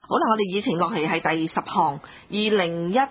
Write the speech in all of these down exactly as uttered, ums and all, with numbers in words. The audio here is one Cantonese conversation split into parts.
好啦，我哋議程落嚟係第十項，二零一應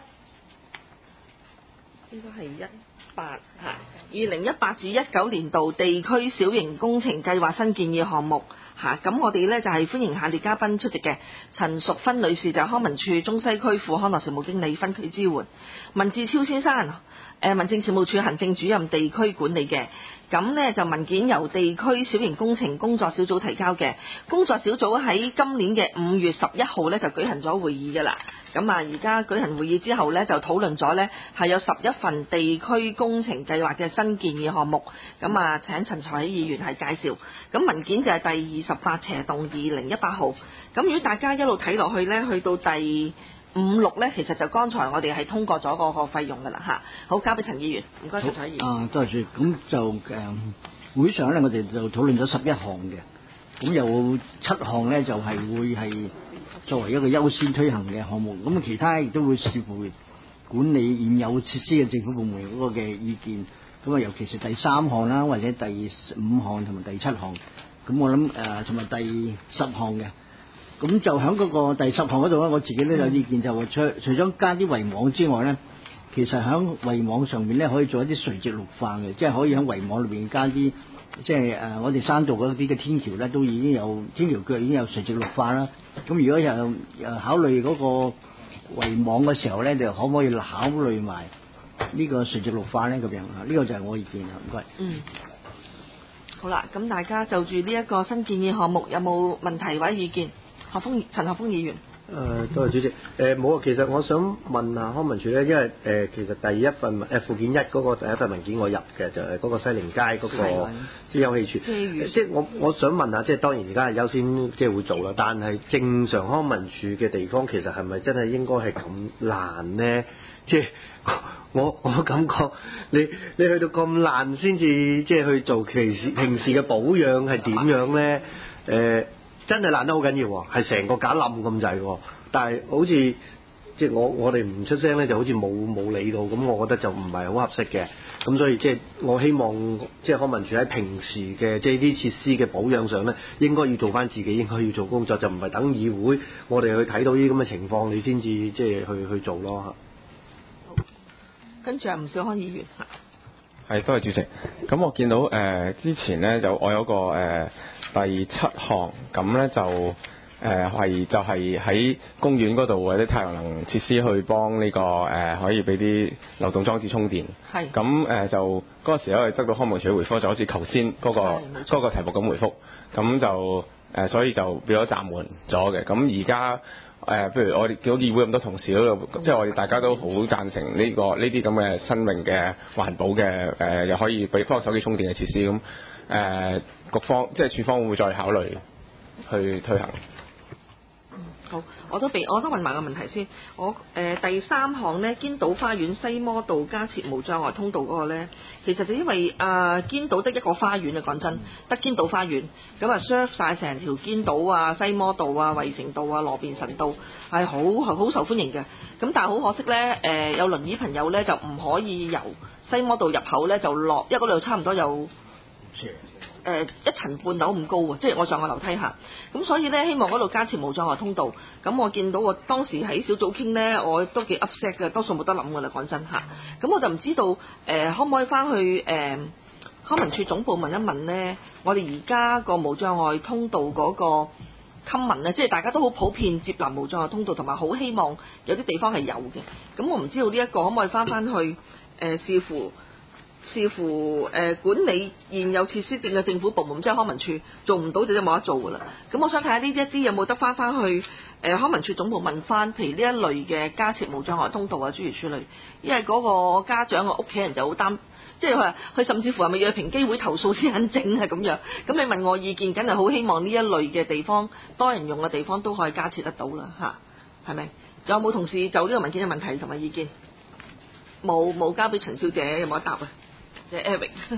該係一八嚇，二零一八至一九年度地區小型工程計劃新建議項目嚇，咁我哋呢就係歡迎下列嘉賓出席嘅。陳淑芬女士就係康文署中西區副康樂事務經理分區支援，文志超先生誒民政事務處行政主任地區管理嘅。咁呢就文件由地區小型工程工作小組提交嘅，工作小組喺今年嘅五月十一號呢就舉行咗會議㗎啦。咁啊，而家舉行會議之後呢，就討論咗呢係有十一份地區工程計劃嘅新建議項目。咁啊，請陳才喜議員係介紹。咁文件就係第二十八斜動二零一八號。咁如果大家一路睇落去呢，去到第五六呢，其實就剛才我哋係通過咗嗰個費用㗎啦嚇。好，交俾陳議員，唔該陳才喜議員。 啊，多謝。咁就誒、嗯、會上呢，我哋就討論咗十一項嘅，咁有七項呢，就係、是、會係作為一個優先推行嘅項目。咁其他亦都會視乎管理現有設施嘅政府部門嗰個嘅意見。咁啊，尤其是第三項啦，或者第五項同埋第七項。咁我諗誒同埋第十項嘅。咁就喺嗰個第十項嗰度咧，我自己都有意見，就話除除咗加啲圍網之外咧，其實喺圍網上面咧可以做一啲垂直綠化嘅，即係可以喺圍網裏邊加啲，即係誒我哋山道嗰啲嘅天橋咧都已經有天橋腳已經有垂直綠化啦。咁如果又誒考慮嗰個圍網嘅時候咧，就可唔可以考慮埋呢個垂直綠化咧咁樣啊？呢個就係我意見啊，唔該。 嗯。好啦，咁大家就住呢一個新建議項目有冇問題或者意見？何鋒陳學鋒議員。 誒、呃，多謝主席。誒冇啊，其實我想問下康文署咧，因為誒、呃、其實第一份誒附件一嗰個第一份文件我入嘅就係、是、嗰個西寧街嗰、那個即係休憩處。即係我我想問下，即係當然而家係優先即係會做啦，但係正常康文署嘅地方其實係咪真係應該係咁難呢？即係我我感覺你你去到咁爛先至即係去做其時平時嘅保養係點樣咧？誒、呃。真係爛得好緊要喎，係成個架冧咁滯喎。但係好似即係我我哋唔出聲咧，就好似冇冇理到，咁我覺得就唔係好合適嘅。咁所以即係我希望即係康文署喺平時嘅即係啲設施嘅保養上咧，應該要做翻自己應該要做工作，就唔係等議會我哋去睇到啲咁嘅情況，你先至即係去去做咯。 跟住啊，吳兆康議員。 係，多謝主席。咁我見到誒、呃、之前咧就我有個誒。呃第七項咁咧就誒係、呃、就係、是、喺公園嗰度或者太陽能設施去幫呢、這個誒、呃、可以俾啲流動裝置充電。係。咁誒、呃、就嗰、那個時候我哋得到康文署嘅回覆，就好似頭先嗰個嗰個題目咁回覆。咁就誒、呃、所以就變咗暫緩咗嘅。咁而家誒譬如我哋見到議會咁多同事嗰度，即、就、係、是、我哋大家都好贊成呢、這個呢啲咁嘅新穎嘅環保嘅誒、呃、又可以俾幫手機充電嘅設施咁。誒、呃、局方即係處方會唔會再考慮去推行？ 嗯，好，我都俾我都問埋個問題先。我誒、呃、第三項呢，堅道花園西摩道加設無障礙通道嗰個呢，其實就因為啊堅道得一個花園啊，講真，得堅道花園，咁啊 serve 曬成條堅道啊、西摩道啊、衛城道啊、羅便臣道係好係好受歡迎嘅。咁但係好可惜呢，誒、呃、有輪椅朋友呢，就唔可以由西摩道入口呢就落，因為嗰度差唔多有。誒、呃、一層半樓咁高喎，即係我上個樓梯下，咁所以呢，希望嗰度加設無障礙通道。咁我見到我當時喺小組傾呢，我都幾 upset 嘅，多數冇得諗㗎啦，講真嚇。咁我就唔知道誒、呃、可唔可以翻去誒、呃、康文署總部問一問呢？我哋而家個無障礙通道嗰個 common 呢，即係大家都好普遍接納無障礙通道，同埋好希望有啲地方係有嘅。咁我唔知道呢一個可唔可以翻翻去誒、呃、視乎。視乎誒、呃、管理現有設施嘅政府部門，即係康文署做唔到就真係冇得做㗎啦。咁我想睇下呢一啲有冇得翻翻去誒、呃、康文署總部問翻，譬如呢一類嘅加設無障礙通道啊，諸如此類。因為嗰個家長嘅屋企人就好擔，即係話佢甚至乎係咪要去平機會投訴先肯整啊咁樣。咁你問我意見，梗係好希望呢一類嘅地方多人用嘅地方都可以加設得到啦嚇，係咪？仲有冇同事就呢個文件嘅問題同埋意見？冇冇交俾陳小姐有冇得答啊？即係 Eric。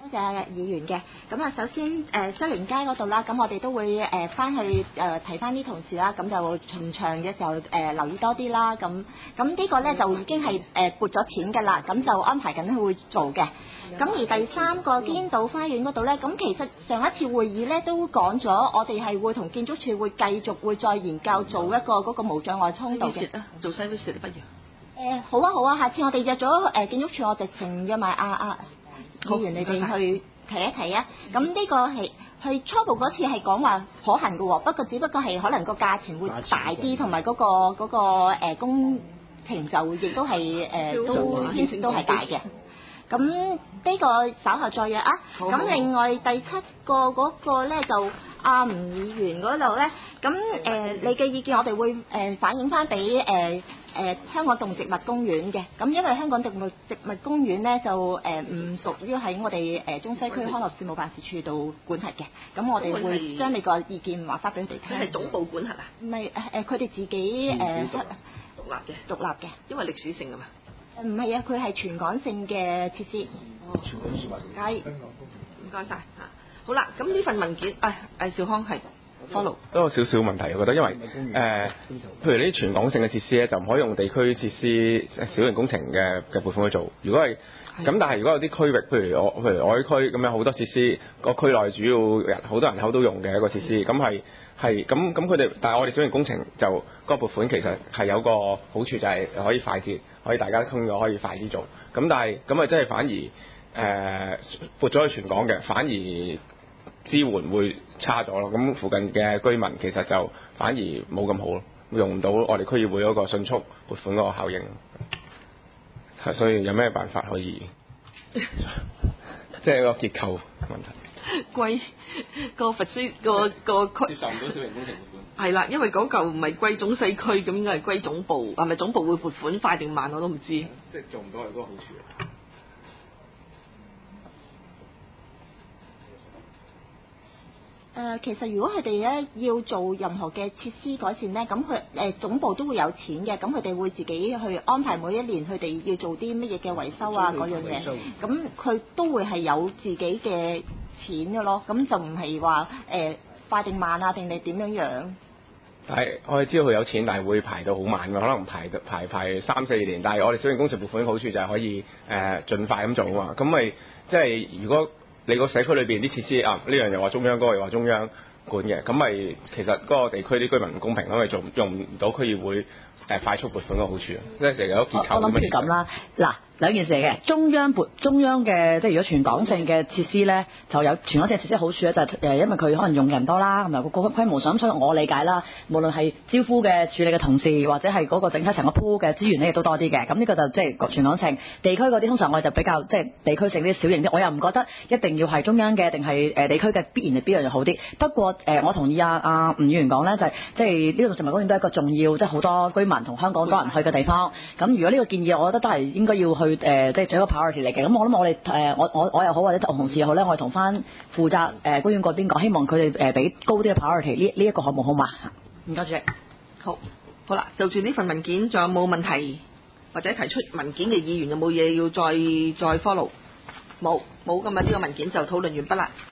多謝議員嘅。咁啊，首先誒西寧街嗰度啦，咁我哋都會誒翻去誒提翻啲同事啦，咁就巡場嘅時候誒、呃、留意多啲啦。咁咁呢個咧就已經係誒撥咗錢㗎啦，咁就安排緊會做嘅。咁而第三個堅道花園嗰度咧，咁其實上一次會議咧都講咗，我哋係會同建築署會繼續會再研究做一個嗰個無障礙通道嘅。 做西 visit 不如？ 誒好啊好啊，下次我哋約咗誒建築署，我直情約埋阿阿議員你哋去提一提啊。咁呢個係係初步嗰次係講話可行嘅喎，不過只不過係可能個價錢會大啲，同埋嗰個嗰個誒工程就亦都係誒都牽涉都係大嘅。咁呢個稍後再約啊。咁另外第七個嗰個咧就阿吳議員嗰度咧，咁誒你嘅意見我哋會誒反映翻俾誒誒香港動植物公園嘅。咁因為香港動物植物公園咧就誒唔屬於喺我哋誒中西區康樂事務辦事處度管轄嘅。咁我哋會將你個意見話翻俾佢哋聽。 佢係總部管轄啊？ 唔係誒，佢哋自己誒獨立嘅， 獨立嘅， 因為歷史性㗎嘛。 唔係啊，佢係全港性嘅設施。 哦，全港性係。唔該晒嚇。好啦，咁呢份文件，誒誒，兆康係 follow。 都有少少問題，我覺得，因為誒、呃，譬如呢啲全港性嘅設施咧，就唔可以用地區設施小型工程嘅嘅撥款去做。如果係咁，但係如果有啲區域，譬如我譬如我區咁樣好多設施，個區內主要人好多人口都用嘅一個設施，咁係係咁咁佢哋，但係我哋小型工程就嗰、那個撥款其實係有個好處，就係可以快捷，可以大家通咗可以快啲做。咁但係咁啊，真係反而誒、呃、撥咗去全港嘅，反而支援會差咗咯。咁附近嘅居民其實就反而冇咁好咯，用唔到我哋區議會嗰個迅速撥款嗰個效應。係，所以有咩辦法可以即係個結構問題？ 歸個佛師個個區接受唔到小型工程撥款。 係啦，因為嗰嚿唔係歸總西區，咁應該係歸總部，係咪總部會撥款快定慢我都唔知。即係做唔到係嗰個好處。 誒、呃，其實如果佢哋咧要做任何嘅設施改善咧，咁佢誒總部都會有錢嘅，咁佢哋會自己去安排每一年佢哋要做啲乜嘢嘅維修啊嗰樣嘢，咁佢都會係有自己嘅錢嘅咯，咁就唔係話誒快定慢啊，定係點樣樣？ 但係我哋知道佢有錢，但係會排到好慢㗎，可能排排排三四年。但係我哋小型工程撥款好處就係可以誒、呃、盡快咁做啊嘛，咁咪即係如果你個社區裏邊啲設施啊，呢樣又話中央，嗰個又話中央管嘅，咁咪其實嗰個地區啲居民唔公平，因為做用唔到區議會誒快速撥款嘅好處，即係成日有結構。 我諗譬如咁啦，嗱。兩件事嚟嘅，中央撥中央嘅，即係如果全港性嘅設施咧，就有全港性設施好處咧，就係誒，因為佢可能用人多啦，同埋個個規模上，所以我理解啦，無論係招呼嘅處理嘅同事，或者係嗰個整體成個鋪嘅資源咧，亦都多啲嘅。咁呢個就即係全港性。地區嗰啲通常我哋就比較即係地區性啲小型啲，我又唔覺得一定要係中央嘅，定係誒地區嘅必然係邊樣就好啲。不過誒、呃，我同意阿阿吳議員講咧，就係即係呢個植物公園都係一個重要，即係好多居民同香港多人去嘅地方。咁如果呢個建議，我覺得都係應該要去。誒、呃，即係做一個 priority 嚟嘅，咁我諗我哋誒，我我我又好，或者同事又好咧，我哋同翻負責誒、呃、公園嗰邊講，希望佢哋誒俾高啲嘅 priority 呢呢一個項目好嘛？唔該主席。 好，好啦，就住呢份文件，仲有冇問題或者提出文件嘅議員有冇嘢要再再 follow？冇，冇咁啊，呢個文件就討論完畢啦。